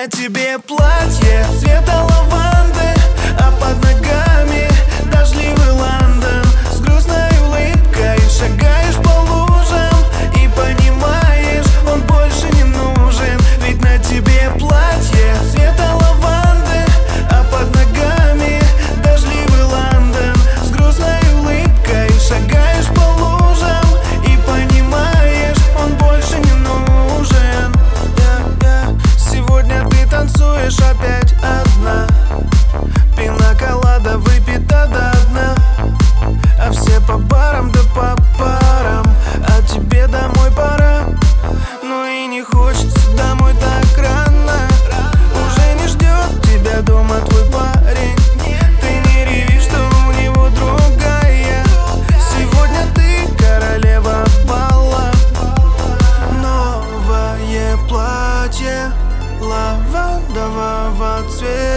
на тебе платье цвета лаванды, а под ногами дождливый Лондон. С грустной улыбкой шагаешь по лужам и понимаешь, он больше не нужен. Ведь на тебе платье цвета лаванды, а под ногами дождливый Лондон. С грустной улыбкой шагаешь по лужам и понимаешь, он больше не нужен. Сегодня ты танцуешь опять одна, пина-колада выпита до дна, а все по барам да по парам, а тебе домой пора. Ну и не хочется домой так рано, уже не ждет тебя дома твой парень. Ты не реви, что у него другая, сегодня ты королева бала. Новое платье лавандового цвета,